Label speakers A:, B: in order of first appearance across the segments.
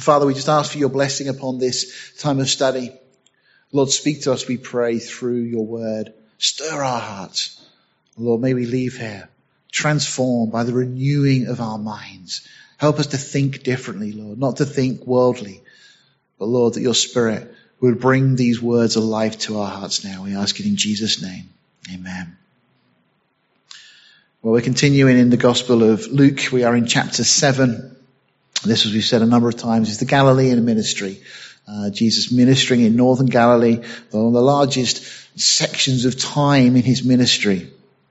A: Father, we just ask for your blessing upon this time of study. Lord, speak to us, we pray, through your word. Stir our hearts. Lord, may we leave here transformed by the renewing of our minds. Help us to think differently, Lord, not to think worldly, but Lord, that your Spirit would bring these words alive to our hearts now. We ask it in Jesus' name. Amen. Well, we're continuing in the Gospel of Luke. We are in chapter 7. This, as we've said a number of times, is the Galilean ministry. Jesus ministering in northern Galilee, one of the largest sections of time in his ministry.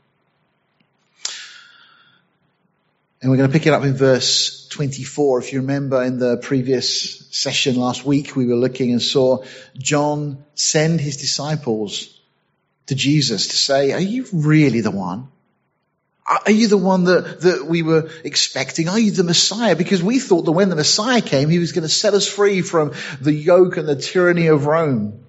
A: And we're going to pick it up in verse 24. If you remember in the previous session last week, we were looking and saw John send his disciples to Jesus to say, are you really the one? Are you the one that we were expecting? Are you the Messiah? Because we thought that when the Messiah came, he was going to set us free from the yoke and the tyranny of Rome.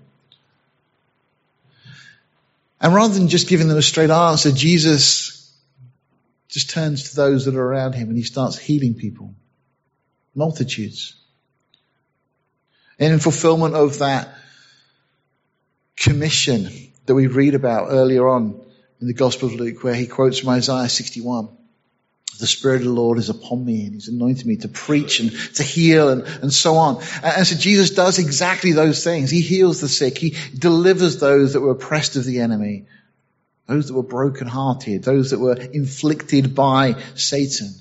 A: And rather than just giving them a straight answer, Jesus just turns to those that are around him and he starts healing people. Multitudes. And in fulfillment of that commission that we read about earlier on in the Gospel of Luke, where he quotes from Isaiah 61, the Spirit of the Lord is upon me and he's anointed me to preach and to heal and so on. And so Jesus does exactly those things. He heals the sick. He delivers those that were oppressed of the enemy, those that were brokenhearted, those that were inflicted by Satan.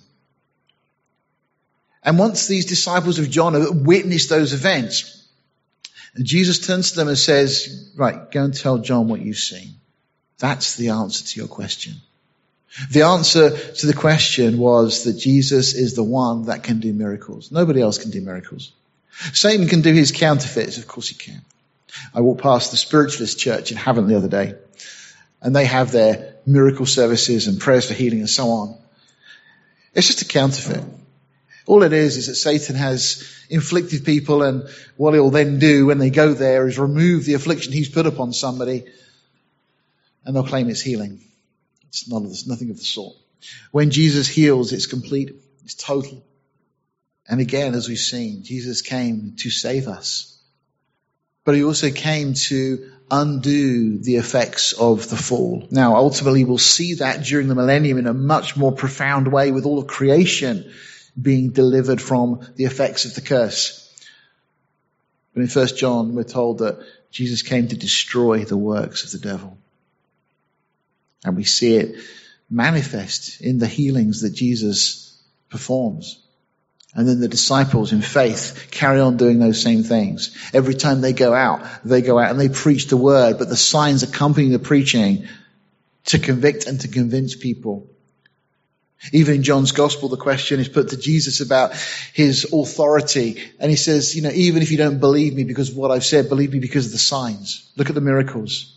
A: And once these disciples of John have witnessed those events, Jesus turns to them and says, right, go and tell John what you've seen. That's the answer to your question. The answer to the question was that Jesus is the one that can do miracles. Nobody else can do miracles. Satan can do his counterfeits. Of course he can. I walked past the Spiritualist Church in Havant the other day, and they have their miracle services and prayers for healing and so on. It's just a counterfeit. All it is that Satan has inflicted people, and what he'll then do when they go there is remove the affliction he's put upon somebody, and they'll claim it's healing. It's nothing of the sort. When Jesus heals, it's complete, it's total. And again, as we've seen, Jesus came to save us. But he also came to undo the effects of the fall. Now, ultimately, we'll see that during the millennium in a much more profound way, with all of creation being delivered from the effects of the curse. But in 1 John, we're told that Jesus came to destroy the works of the devil. And we see it manifest in the healings that Jesus performs. And then the disciples in faith carry on doing those same things. Every time they go out and they preach the word, but the signs accompany the preaching to convict and to convince people. Even in John's gospel, the question is put to Jesus about his authority. And he says, even if you don't believe me because of what I've said, believe me because of the signs. Look at the miracles.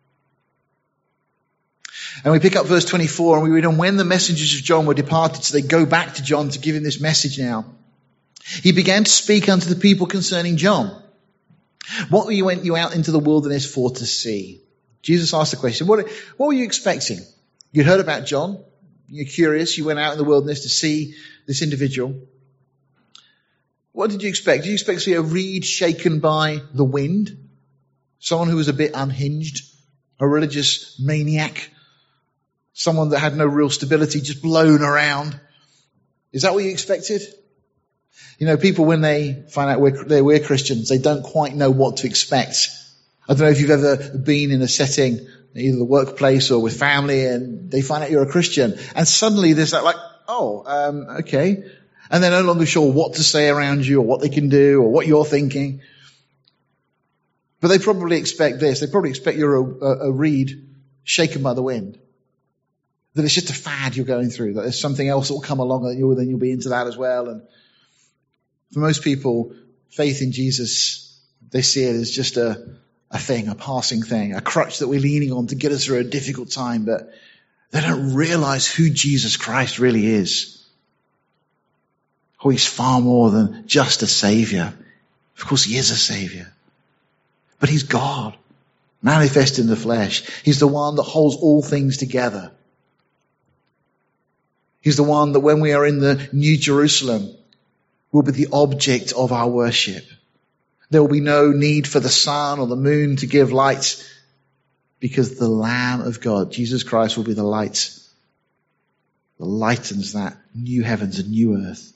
A: And we pick up verse 24 and we read, and when the messengers of John were departed, so they go back to John to give him this message now, he began to speak unto the people concerning John. What went you out into the wilderness for to see? Jesus asked the question, what were you expecting? You'd heard about John. You're curious. You went out in the wilderness to see this individual. What did you expect? Did you expect to see a reed shaken by the wind? Someone who was a bit unhinged? A religious maniac? Someone that had no real stability, just blown around? Is that what you expected? People, when they find out we're Christians, they don't quite know what to expect. I don't know if you've ever been in a setting, either the workplace or with family, and they find out you're a Christian. And suddenly there's that okay. And they're no longer sure what to say around you or what they can do or what you're thinking. But they probably expect this. They probably expect you're a reed shaken by the wind. That it's just a fad you're going through. That there's something else that will come along and then you'll be into that as well. And for most people, faith in Jesus, they see it as just a thing, a passing thing, a crutch that we're leaning on to get us through a difficult time. But they don't realize who Jesus Christ really is. Oh, he's far more than just a savior. Of course, he is a savior. But he's God, manifest in the flesh. He's the one that holds all things together. He's the one that when we are in the New Jerusalem, will be the object of our worship. There will be no need for the sun or the moon to give light, because the Lamb of God, Jesus Christ, will be the light that lightens that new heavens and new earth.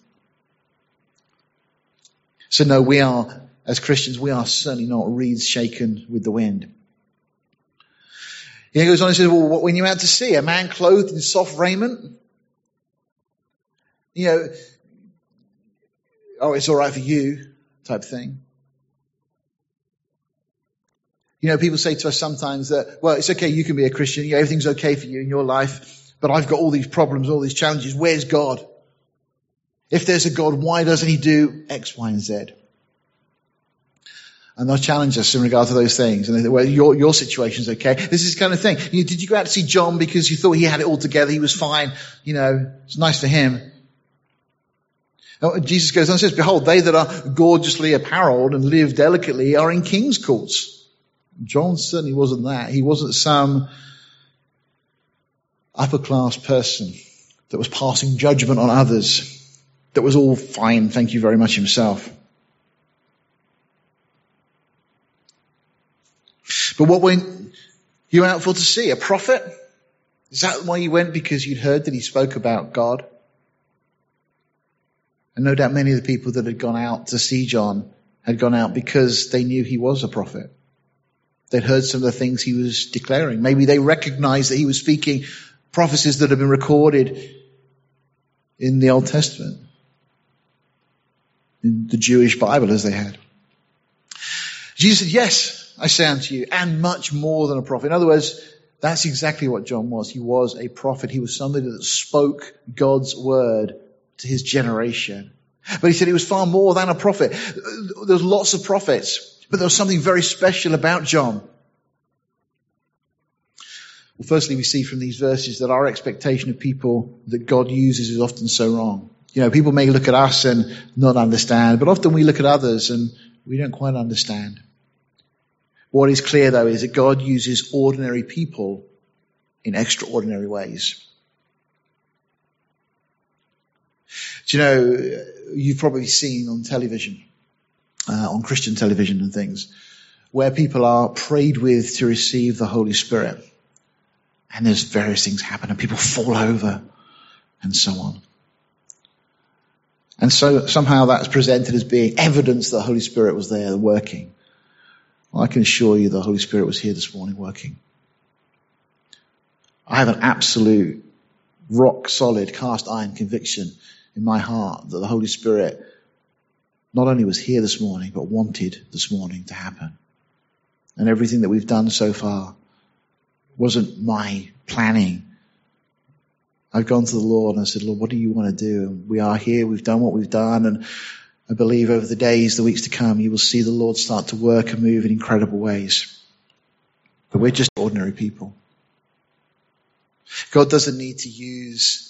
A: So no, we are, as Christians, we are certainly not reeds shaken with the wind. He goes on and says, well, what were you out to see? A man clothed in soft raiment? You know, oh, it's all right for you type thing. You know, people say to us sometimes that, well, it's okay, you can be a Christian, everything's okay for you in your life, but I've got all these problems, all these challenges. Where's God? If there's a God, why doesn't he do X, Y, and Z? And they'll challenge us in regard to those things. And they say, well, your situation's okay. This is the kind of thing. Did you go out to see John because you thought he had it all together, he was fine, it's nice for him? Jesus goes on and says, behold, they that are gorgeously apparelled and live delicately are in king's courts. John certainly wasn't that. He wasn't some upper class person that was passing judgment on others, that was all fine, thank you very much himself. But what went you out for to see? A prophet? Is that why you went? Because you'd heard that he spoke about God? And no doubt many of the people that had gone out to see John had gone out because they knew he was a prophet. They'd heard some of the things he was declaring. Maybe they recognized that he was speaking prophecies that had been recorded in the Old Testament, in the Jewish Bible as they had. Jesus said, yes, I say unto you, and much more than a prophet. In other words, that's exactly what John was. He was a prophet. He was somebody that spoke God's word to his generation. But he said he was far more than a prophet. There's lots of prophets, but there was something very special about John. Well, firstly, we see from these verses that our expectation of people that God uses is often so wrong. People may look at us and not understand, but often we look at others and we don't quite understand. What is clear, though, is that God uses ordinary people in extraordinary ways. Do you know, you've probably seen on television, on Christian television and things, where people are prayed with to receive the Holy Spirit. And there's various things happen and people fall over and so on. And so somehow that's presented as being evidence that the Holy Spirit was there working. Well, I can assure you the Holy Spirit was here this morning working. I have an absolute rock solid cast iron conviction in my heart that the Holy Spirit not only was here this morning, but wanted this morning to happen. And everything that we've done so far wasn't my planning. I've gone to the Lord and I said, Lord, what do you want to do? And we are here, we've done what we've done, and I believe over the days, the weeks to come, you will see the Lord start to work and move in incredible ways. But we're just ordinary people. God doesn't need to use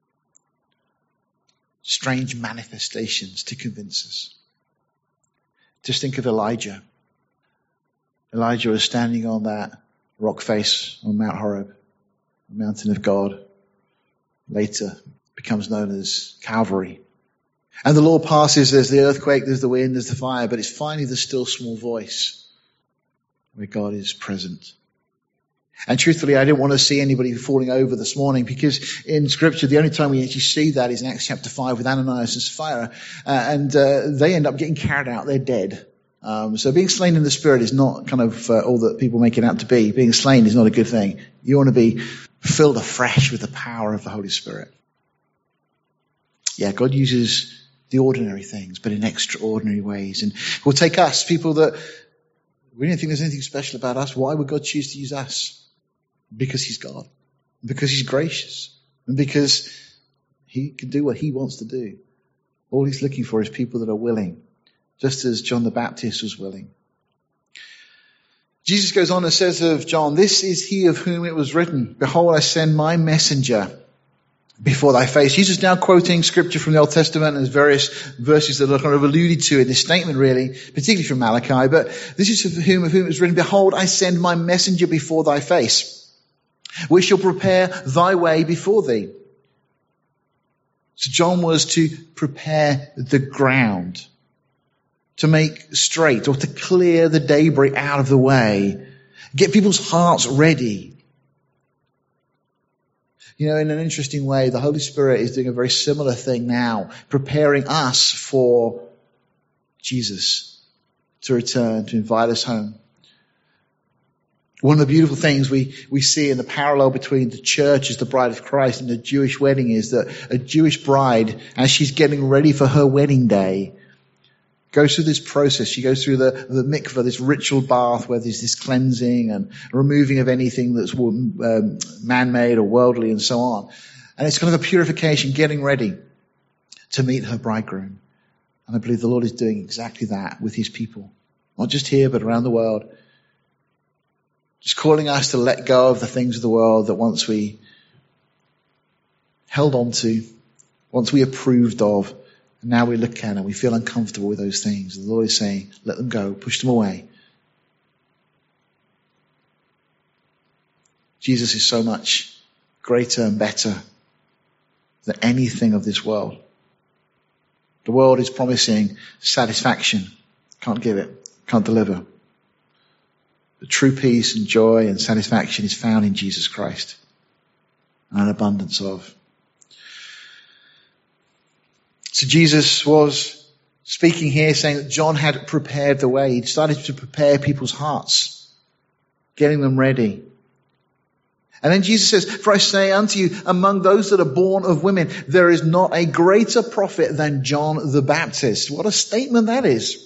A: strange manifestations to convince us. Just think of Elijah. Elijah was standing on that rock face on Mount Horeb, the mountain of God. Later becomes known as Calvary. And the Lord passes, there's the earthquake, there's the wind, there's the fire, but it's finally the still small voice where God is present. And truthfully, I didn't want to see anybody falling over this morning, because in Scripture, the only time we actually see that is in Acts chapter 5 with Ananias and Sapphira. And they end up getting carried out. They're dead. So being slain in the Spirit is not kind of all that people make it out to be. Being slain is not a good thing. You want to be filled afresh with the power of the Holy Spirit. Yeah, God uses the ordinary things, but in extraordinary ways. And it will take us, people that we don't think there's anything special about us. Why would God choose to use us? Because he's God. Because he's gracious. And because he can do what he wants to do. All he's looking for is people that are willing. Just as John the Baptist was willing. Jesus goes on and says of John, this is he of whom it was written, behold, I send my messenger before thy face. Jesus is now quoting scripture from the Old Testament, and there's various verses that are kind of alluded to in this statement, really, particularly from Malachi. But this is of whom it was written, behold, I send my messenger before thy face, which shall prepare thy way before thee. So John was to prepare the ground, to make straight or to clear the debris out of the way, get people's hearts ready. You know, in an interesting way, the Holy Spirit is doing a very similar thing now, preparing us for Jesus to return, to invite us home. One of the beautiful things we see in the parallel between the church as the bride of Christ and the Jewish wedding is that a Jewish bride, as she's getting ready for her wedding day, goes through this process. She goes through the mikveh, this ritual bath where there's this cleansing and removing of anything that's man-made or worldly and so on. And it's kind of a purification, getting ready to meet her bridegroom. And I believe the Lord is doing exactly that with his people. Not just here, but around the world. Just calling us to let go of the things of the world that once we held on to, once we approved of, and now we look at and we feel uncomfortable with those things. The Lord is saying, let them go, push them away. Jesus is so much greater and better than anything of this world. The world is promising satisfaction. Can't give it, can't deliver. The true peace and joy and satisfaction is found in Jesus Christ, and an abundance of. So Jesus was speaking here saying that John had prepared the way. He'd started to prepare people's hearts, getting them ready. And then Jesus says, for I say unto you, among those that are born of women, there is not a greater prophet than John the Baptist. What a statement that is.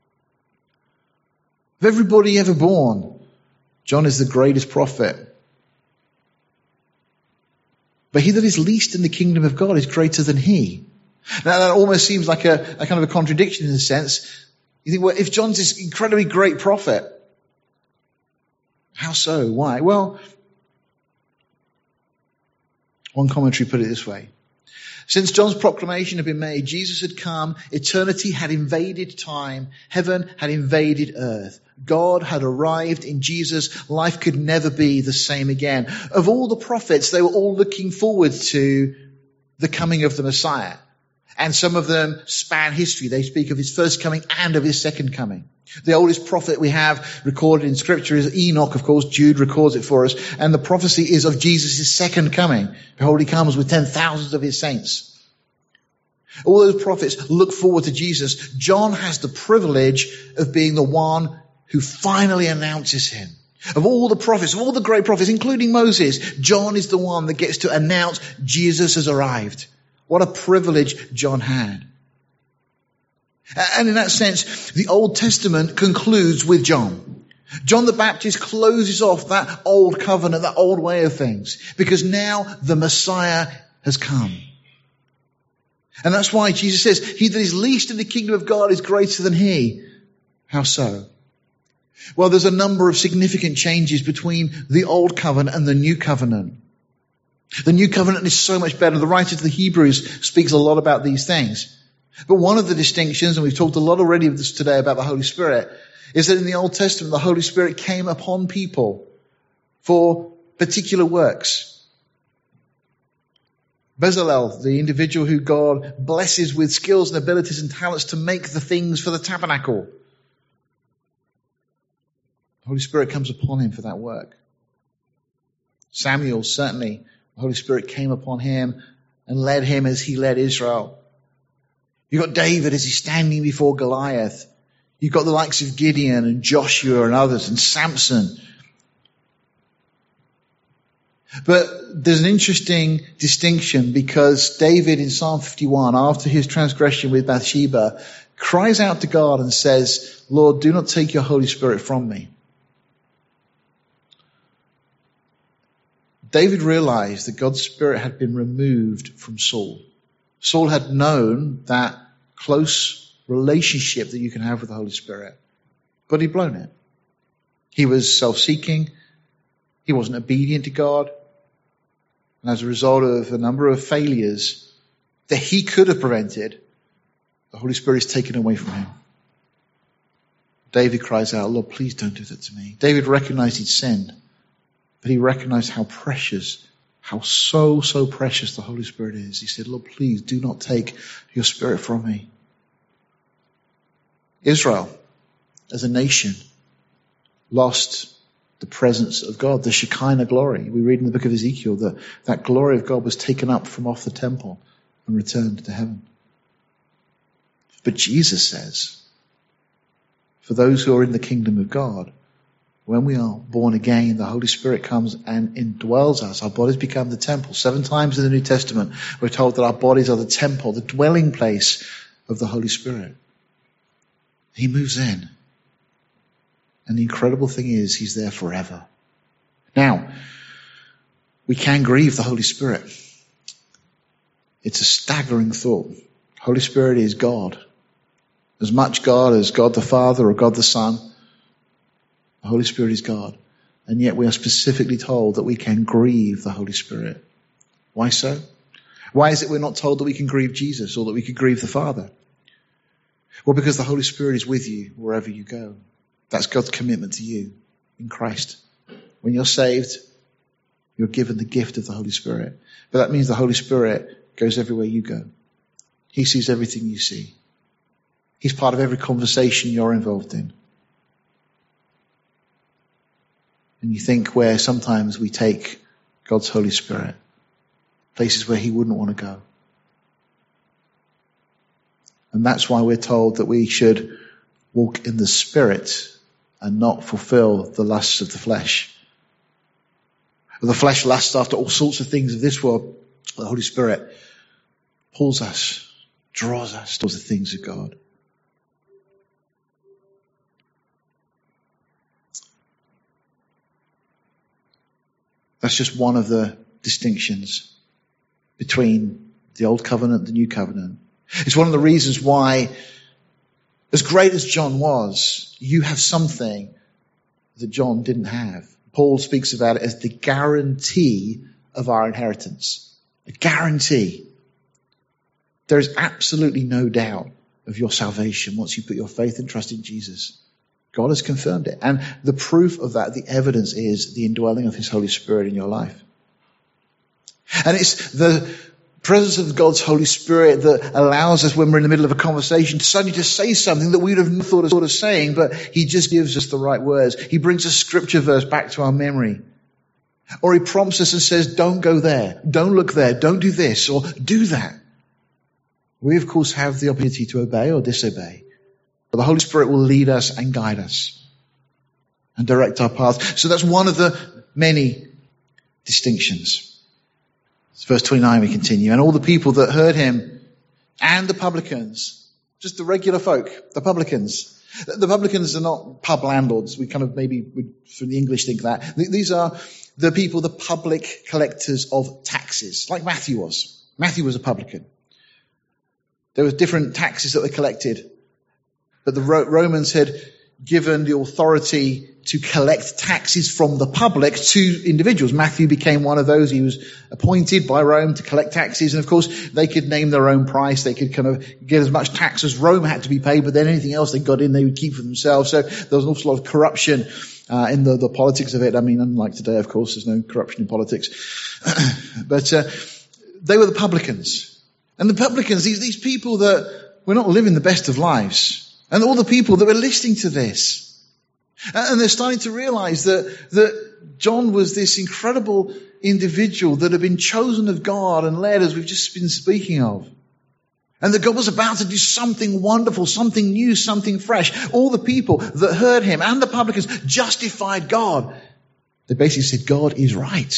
A: Of everybody ever born, John is the greatest prophet. But he that is least in the kingdom of God is greater than he. Now that almost seems like a kind of a contradiction in a sense. You think, well, if John's this incredibly great prophet, how so? Why? Well, one commentary put it this way. Since John's proclamation had been made, Jesus had come, eternity had invaded time, heaven had invaded earth. God had arrived in Jesus. Life could never be the same again. Of all the prophets, they were all looking forward to the coming of the Messiah. And some of them span history. They speak of his first coming and of his second coming. The oldest prophet we have recorded in Scripture is Enoch, of course. Jude records it for us. And the prophecy is of Jesus' second coming. Behold, he comes with 10,000s of his saints. All those prophets look forward to Jesus. John has the privilege of being the one who finally announces him. Of all the prophets, of all the great prophets, including Moses, John is the one that gets to announce Jesus has arrived. What a privilege John had. And in that sense, the Old Testament concludes with John. John the Baptist closes off that old covenant, that old way of things, because now the Messiah has come. And that's why Jesus says, he that is least in the kingdom of God is greater than he. How so? Well, there's a number of significant changes between the old covenant and the new covenant. The new covenant is so much better. The writer to the Hebrews speaks a lot about these things. But one of the distinctions, and we've talked a lot already of this today about the Holy Spirit, is that in the Old Testament, the Holy Spirit came upon people for particular works. Bezalel, the individual who God blesses with skills and abilities and talents to make the things for the tabernacle. The Holy Spirit comes upon him for that work. Samuel, certainly, the Holy Spirit came upon him and led him as he led Israel. You've got David as he's standing before Goliath. You've got the likes of Gideon and Joshua and others and Samson. But there's an interesting distinction because David in Psalm 51, after his transgression with Bathsheba, cries out to God and says, Lord, do not take your Holy Spirit from me. David realized that God's Spirit had been removed from Saul. Saul had known that close relationship that you can have with the Holy Spirit, but he'd blown it. He was self-seeking. He wasn't obedient to God. And as a result of a number of failures that he could have prevented, the Holy Spirit is taken away from him. David cries out, Lord, please don't do that to me. David recognized he'd sinned, but he recognized how precious, how so precious the Holy Spirit is. He said, Lord, please do not take your Spirit from me. Israel, as a nation, lost the presence of God, the Shekinah glory. We read in the book of Ezekiel that that glory of God was taken up from off the temple and returned to heaven. But Jesus says, for those who are in the kingdom of God, when we are born again, the Holy Spirit comes and indwells us. Our bodies become the temple. 7 times in the New Testament, we're told that our bodies are the temple, the dwelling place of the Holy Spirit. He moves in. And the incredible thing is, he's there forever. Now, we can grieve the Holy Spirit. It's a staggering thought. Holy Spirit is God. As much God as God the Father or God the Son. The Holy Spirit is God. And yet we are specifically told that we can grieve the Holy Spirit. Why so? Why is it we're not told that we can grieve Jesus or that we can grieve the Father? Well, because the Holy Spirit is with you wherever you go. That's God's commitment to you in Christ. When you're saved, you're given the gift of the Holy Spirit. But that means the Holy Spirit goes everywhere you go. He sees everything you see. He's part of every conversation you're involved in. And you think where sometimes we take God's Holy Spirit, places where he wouldn't want to go. And that's why we're told that we should walk in the Spirit and not fulfill the lusts of the flesh. The flesh lusts after all sorts of things of this world. The Holy Spirit pulls us, draws us towards the things of God. That's just one of the distinctions between the Old Covenant and the New Covenant. It's one of the reasons why, as great as John was, you have something that John didn't have. Paul speaks about it as the guarantee of our inheritance. A guarantee. There is absolutely no doubt of your salvation once you put your faith and trust in Jesus. God has confirmed it. And the proof of that, the evidence is the indwelling of his Holy Spirit in your life. And it's the presence of God's Holy Spirit that allows us, when we're in the middle of a conversation, to suddenly just say something that we would have thought of saying, but he just gives us the right words. He brings a scripture verse back to our memory. Or he prompts us and says, don't go there, don't look there, don't do this, or do that. We, of course, have the opportunity to obey or disobey. But the Holy Spirit will lead us and guide us and direct our path. So that's one of the many distinctions. Verse 29, we continue. And all the people that heard him and the publicans, just the regular folk, the publicans. The publicans are not pub landlords. We kind of maybe would, from the English, think that. These are the people, the public collectors of taxes, like Matthew was. Matthew was a publican. There were different taxes that were collected. But the Romans had given the authority to collect taxes from the public to individuals. Matthew became one of those. He was appointed by Rome to collect taxes. And of course, they could name their own price. They could kind of get as much tax as Rome had to be paid, but then anything else they got in, they would keep for themselves. So there was an awful lot of corruption in the politics of it. I mean, unlike today, of course, there's no corruption in politics. But they were the publicans. And the publicans, these people that were not living the best of lives. And all the people that were listening to this. And they're starting to realize that John was this incredible individual that had been chosen of God and led, as we've just been speaking of. And that God was about to do something wonderful, something new, something fresh. All the people that heard him and the publicans justified God. They basically said, God is right.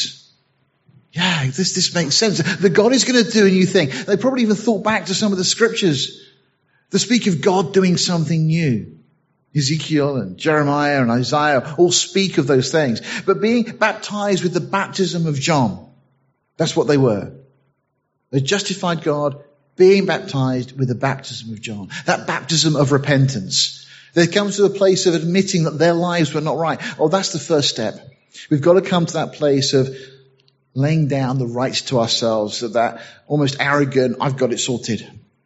A: Yeah, this makes sense. That God is going to do a new thing. They probably even thought back to some of the scriptures that speak of God doing something new. Ezekiel and Jeremiah and Isaiah all speak of those things. But being baptized with the baptism of John, that's what they were. They justified God, being baptized with the baptism of John. That baptism of repentance. They come to a place of admitting that their lives were not right. Oh, that's the first step. We've got to come to that place of laying down the rights to ourselves, that almost arrogant, I've got it sorted.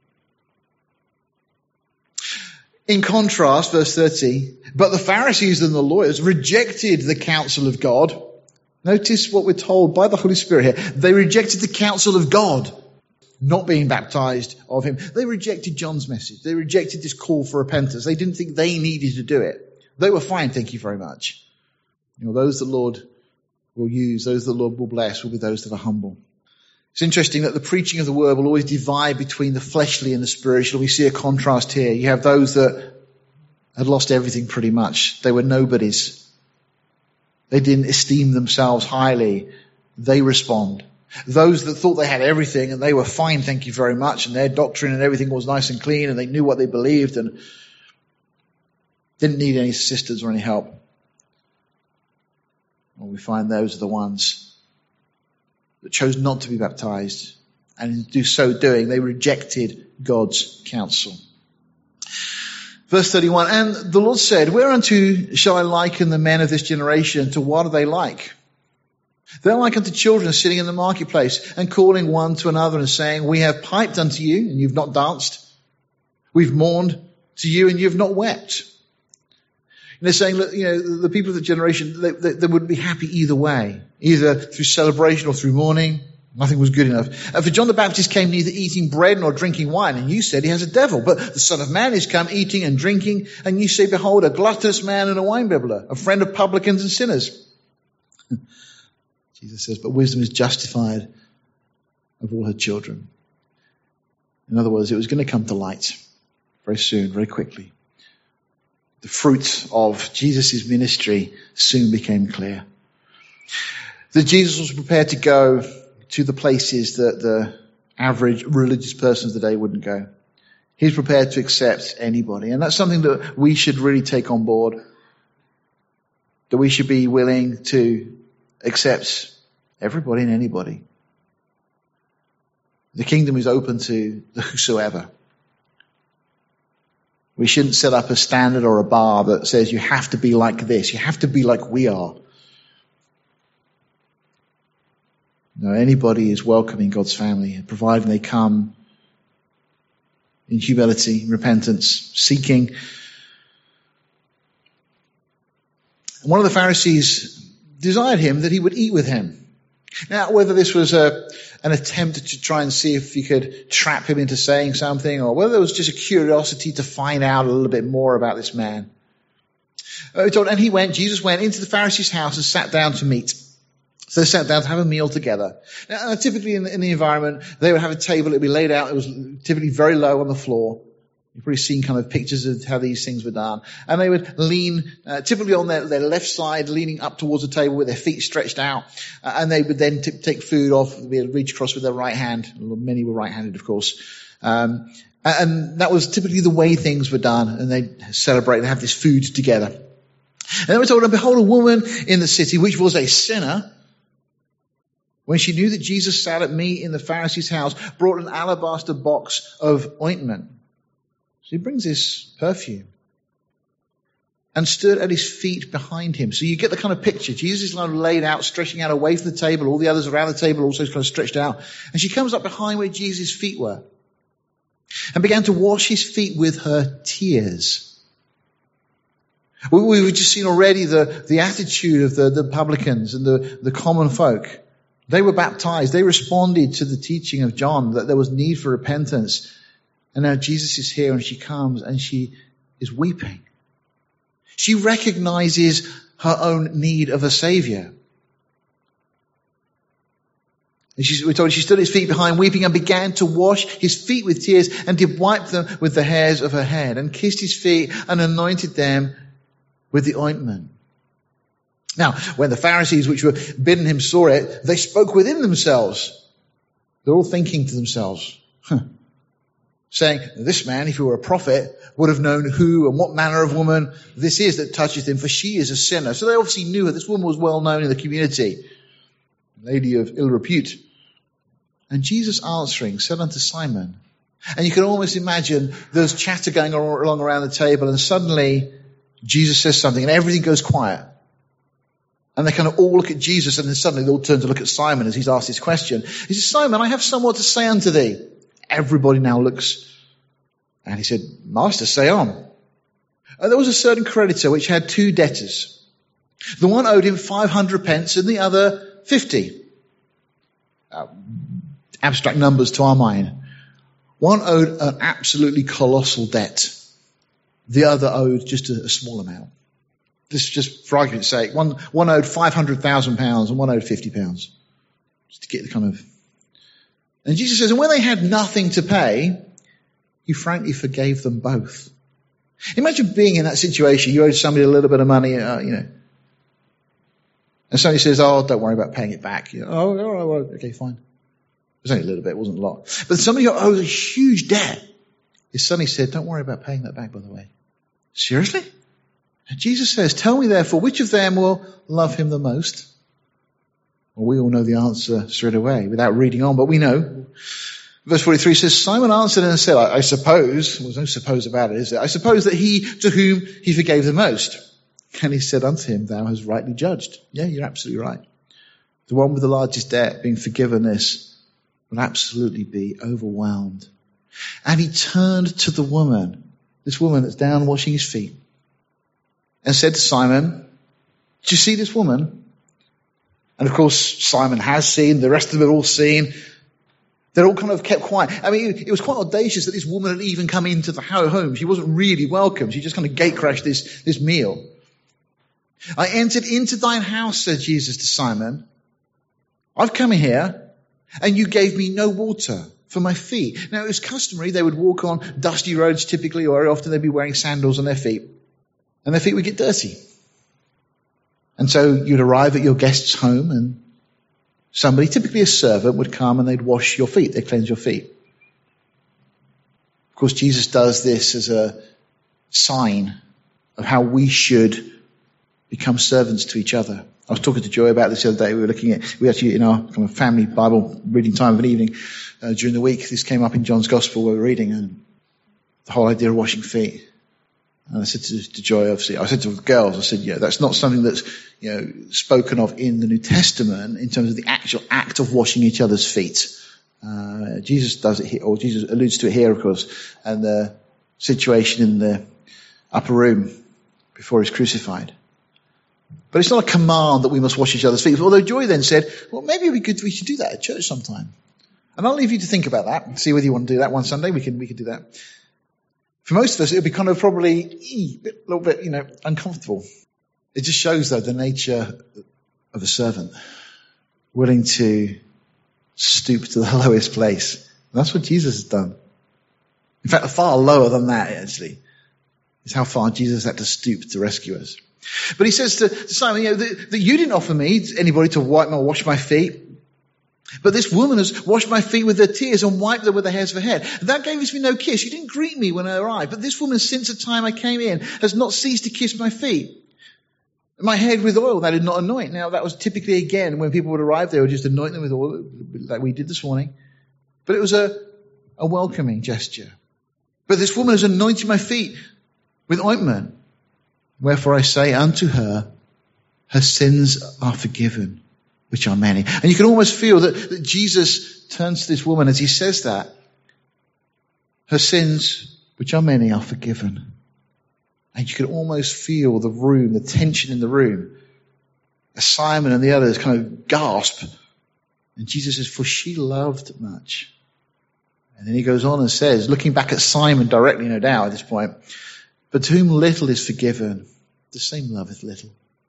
A: In contrast, verse 30, but the Pharisees and the lawyers rejected the counsel of God Notice what we're told by the Holy Spirit here. They rejected the counsel of God, not being baptized of him. They rejected John's message. They rejected this call for repentance. They didn't think they needed to do it. They were fine, thank you very much. Those the Lord will use, those the Lord will bless, will be those that are humble. It's interesting that the preaching of the word will always divide between the fleshly and the spiritual. We see a contrast here. You have those that had lost everything pretty much. They were nobodies. They didn't esteem themselves highly. They respond. Those that thought they had everything and they were fine, thank you very much, and their doctrine and everything was nice and clean and they knew what they believed and didn't need any assistance or any help. Well, we find those are the ones that chose not to be baptized, and in so doing, they rejected God's counsel. Verse 31, and the Lord said, whereunto shall I liken the men of this generation? To what are they like? They're like unto children sitting in the marketplace and calling one to another and saying, we have piped unto you and you've not danced. We've mourned to you and you've not wept. And they're saying, look, the people of the generation, they wouldn't be happy either way, either through celebration or through mourning. Nothing was good enough. For John the Baptist came neither eating bread nor drinking wine, and you said he has a devil. But the Son of Man is come eating and drinking, and you say, behold, a gluttonous man and a winebibbler, a friend of publicans and sinners. Jesus says, but wisdom is justified of all her children. In other words, it was going to come to light very soon, very quickly. The fruit of Jesus' ministry soon became clear. That Jesus was prepared to go to the places that the average religious person of the day wouldn't go. He's prepared to accept anybody. And that's something that we should really take on board. That we should be willing to accept everybody and anybody. The kingdom is open to the whosoever. We shouldn't set up a standard or a bar that says you have to be like this. You have to be like we are. No, anybody is welcome in God's family, providing they come in humility, repentance, seeking. And one of the Pharisees desired him that he would eat with him. Now, whether this was an attempt to try and see if he could trap him into saying something, or whether it was just a curiosity to find out a little bit more about this man. And Jesus went into the Pharisee's house and sat down to meat. So they sat down to have a meal together. Now, typically in the environment, they would have a table, it would be laid out, it was typically very low on the floor. You've probably seen kind of pictures of how these things were done. And they would lean, typically on their left side, leaning up towards the table with their feet stretched out. And they would then take food off, they'd be able to reach across with their right hand. Many were right-handed, of course. And that was typically the way things were done. And they'd celebrate and have this food together. And then we're told, and behold, a woman in the city, which was a sinner, when she knew that Jesus sat at meat in the Pharisee's house, brought an alabaster box of ointment. So he brings this perfume and stood at his feet behind him. So you get the kind of picture. Jesus is kind of laid out, stretching out away from the table. All the others around the table also kind of stretched out. And she comes up behind where Jesus' feet were and began to wash his feet with her tears. We've just seen already the attitude of the publicans and the common folk. They were baptized. They responded to the teaching of John that there was need for repentance. And now Jesus is here and she comes and she is weeping. She recognizes her own need of a savior. And we're told she stood at his feet behind weeping and began to wash his feet with tears and did wipe them with the hairs of her head and kissed his feet and anointed them with the ointment. Now, when the Pharisees which were bidden him saw it, they spoke within themselves. They're all thinking to themselves, saying, this man, if he were a prophet, would have known who and what manner of woman this is that touches him, for she is a sinner. So they obviously knew her. This woman was well known in the community, a lady of ill repute. And Jesus answering said unto Simon, and you can almost imagine there's chatter going along around the table, and suddenly Jesus says something and everything goes quiet. And they kind of all look at Jesus, and then suddenly they all turn to look at Simon as he's asked this question. He says, Simon, I have somewhat to say unto thee. Everybody now looks. And he said, Master, say on. And there was a certain creditor which had two debtors. The one owed him 500 pence and the other 50. Abstract numbers to our mind. One owed an absolutely colossal debt. The other owed just a small amount. This is just for argument's sake. One owed £500,000 and one owed £50. Just to get the kind of... And Jesus says, and when they had nothing to pay, he frankly forgave them both. Imagine being in that situation. You owe somebody a little bit of money, and somebody says, oh, don't worry about paying it back. Oh, all right, well, okay, fine. It was only a little bit, it wasn't a lot. But somebody who owes a huge debt, his son, he said, don't worry about paying that back, by the way. Seriously? And Jesus says, tell me therefore, which of them will love him the most? Well, we all know the answer straight away without reading on, but we know. Verse 43 says, Simon answered and said, I suppose, there's no suppose about it, is there? I suppose that he to whom he forgave the most. And he said unto him, thou hast rightly judged. Yeah, you're absolutely right. The one with the largest debt being forgiven this will absolutely be overwhelmed. And he turned to the woman, this woman that's down washing his feet, and said to Simon, do you see this woman? And of course, Simon has seen, the rest of them have all seen. They're all kind of kept quiet. I mean, it was quite audacious that this woman had even come into the home. She wasn't really welcome. She just kind of gate crashed this meal. I entered into thine house, said Jesus to Simon. I've come here, and you gave me no water for my feet. Now, it was customary. They would walk on dusty roads typically, or very often they'd be wearing sandals on their feet. And their feet would get dirty. And so you'd arrive at your guest's home and somebody, typically a servant, would come and they'd wash your feet. They'd cleanse your feet. Of course, Jesus does this as a sign of how we should become servants to each other. I was talking to Joy about this the other day. We actually, in our kind of family Bible reading time of an evening during the week, this came up in John's Gospel where we were reading, and the whole idea of washing feet. And I said to Joy, obviously, I said to the girls, I said, yeah, that's not something that's, spoken of in the New Testament in terms of the actual act of washing each other's feet. Jesus does it here, or Jesus alludes to it here, of course, and the situation in the upper room before he's crucified. But it's not a command that we must wash each other's feet. Although Joy then said, well, maybe we should do that at church sometime. And I'll leave you to think about that and see whether you want to do that one Sunday. We can do that. For most of us, it would be kind of probably a little bit, uncomfortable. It just shows, though, the nature of a servant, willing to stoop to the lowest place. And that's what Jesus has done. In fact, far lower than that, actually, is how far Jesus had to stoop to rescue us. But he says to Simon, that you didn't offer me anybody to wipe or wash my feet. But this woman has washed my feet with her tears and wiped them with the hairs of her head. That gave me no kiss. You didn't greet me when I arrived. But this woman, since the time I came in, has not ceased to kiss my feet. My head with oil, that did not anoint. Now, that was typically, again, when people would arrive, they would just anoint them with oil, like we did this morning. But it was a welcoming gesture. But this woman has anointed my feet with ointment. Wherefore I say unto her, her sins are forgiven, which are many. And you can almost feel that Jesus turns to this woman as he says that. Her sins, which are many, are forgiven. And you can almost feel the room, the tension in the room. As Simon and the others kind of gasp. And Jesus says, for she loved much. And then he goes on and says, looking back at Simon directly, no doubt, at this point, but to whom little is forgiven, the same loveth little.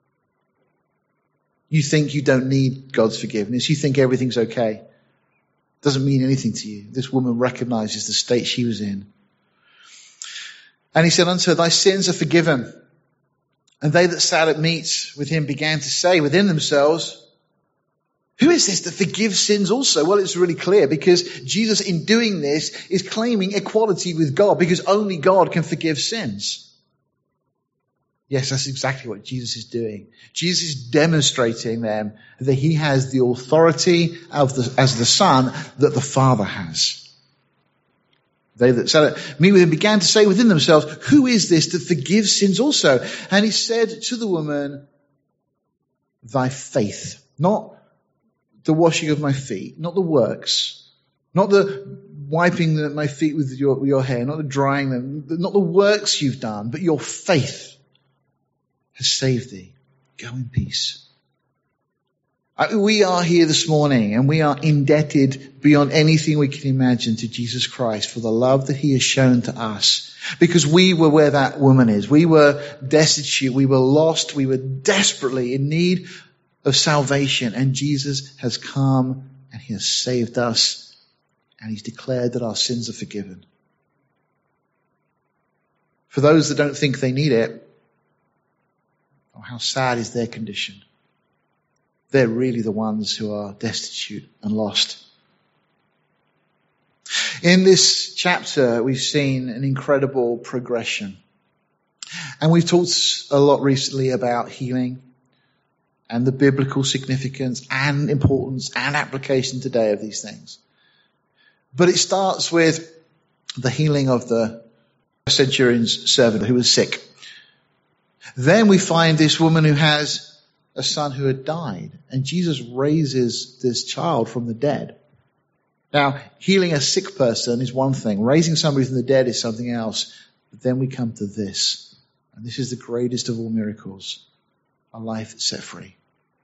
A: You think you don't need God's forgiveness. You think everything's okay. Doesn't mean anything to you. This woman recognizes the state she was in. And he said unto her, thy sins are forgiven. And they that sat at meat with him began to say within themselves, who is this that forgives sins also? Well, it's really clear because Jesus in doing this is claiming equality with God because only God can forgive sins. Yes, that's exactly what Jesus is doing. Jesus is demonstrating them that he has the authority as the Son that the Father has. They that sat at meat with him began to say within themselves, who is this that forgives sins also? And he said to the woman, thy faith, not the washing of my feet, not the works, not the wiping my feet with your hair, not the drying them, not the works you've done, but your faith has saved thee. Go in peace. We are here this morning and we are indebted beyond anything we can imagine to Jesus Christ for the love that he has shown to us. Because we were where that woman is. We were destitute. We were lost. We were desperately in need of salvation. And Jesus has come and he has saved us. And he's declared that our sins are forgiven. For those that don't think they need it, oh, how sad is their condition. They're really the ones who are destitute and lost. In this chapter, we've seen an incredible progression. And we've talked a lot recently about healing and the biblical significance and importance and application today of these things. But it starts with the healing of the centurion's servant who was sick. Then we find this woman who has a son who had died, and Jesus raises this child from the dead. Now, healing a sick person is one thing. Raising somebody from the dead is something else. But then we come to this. And this is the greatest of all miracles. A life that's set free.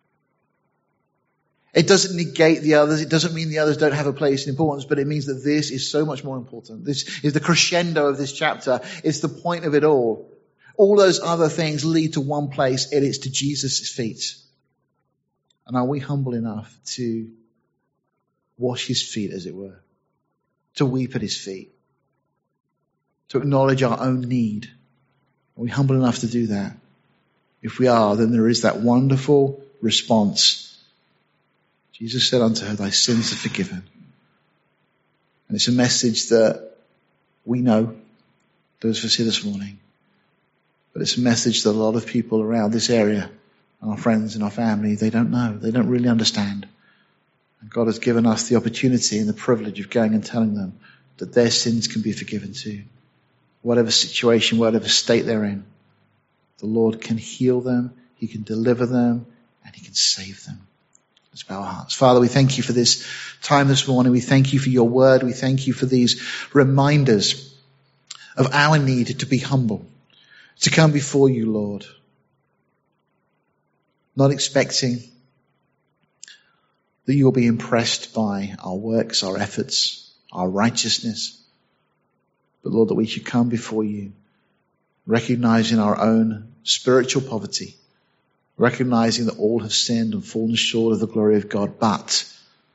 A: It doesn't negate the others. It doesn't mean the others don't have a place in importance, but it means that this is so much more important. This is the crescendo of this chapter. It's the point of it all. All those other things lead to one place, and it's to Jesus' feet. And are we humble enough to wash his feet, as it were? To weep at his feet? To acknowledge our own need? Are we humble enough to do that? If we are, then there is that wonderful response. Jesus said unto her, thy sins are forgiven. And it's a message that we know, those of us here this morning. But it's a message that a lot of people around this area, our friends and our family, they don't know. They don't really understand. And God has given us the opportunity and the privilege of going and telling them that their sins can be forgiven too. Whatever situation, whatever state they're in, the Lord can heal them, he can deliver them, and he can save them. Let's bow our hearts. Father, we thank you for this time this morning. We thank you for your word. We thank you for these reminders of our need to be humble. To come before you, Lord, not expecting that you will be impressed by our works, our efforts, our righteousness, but Lord, that we should come before you, recognizing our own spiritual poverty, recognizing that all have sinned and fallen short of the glory of God, but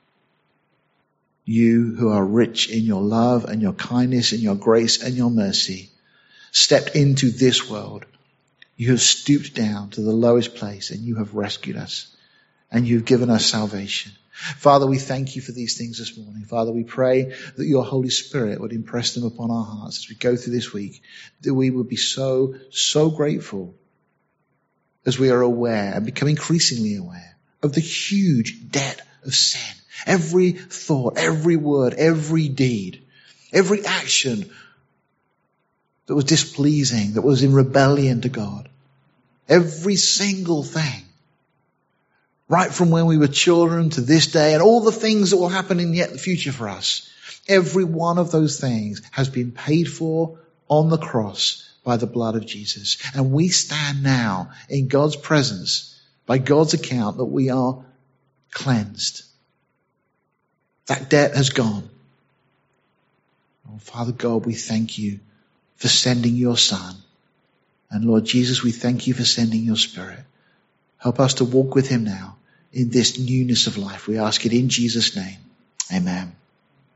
A: you who are rich in your love and your kindness and your grace and your mercy, stepped into this world. You have stooped down to the lowest place and you have rescued us and you've given us salvation. Father, we thank you for these things this morning. Father, we pray that your Holy Spirit would impress them upon our hearts as we go through this week, that we would be so grateful as we are aware and become increasingly aware of the huge debt of sin. Every thought, every word, every deed, every action that was displeasing, that was in rebellion to God. Every single thing. Right from when we were children to this day and all the things that will happen in yet the future for us. Every one of those things has been paid for on the cross by the blood of Jesus. And we stand now in God's presence, by God's account, that we are cleansed. That debt has gone. Oh, Father God, we thank you for sending your Son. And Lord Jesus, we thank you for sending your Spirit. Help us to walk with him now in this newness of life. We ask it in Jesus' name. Amen.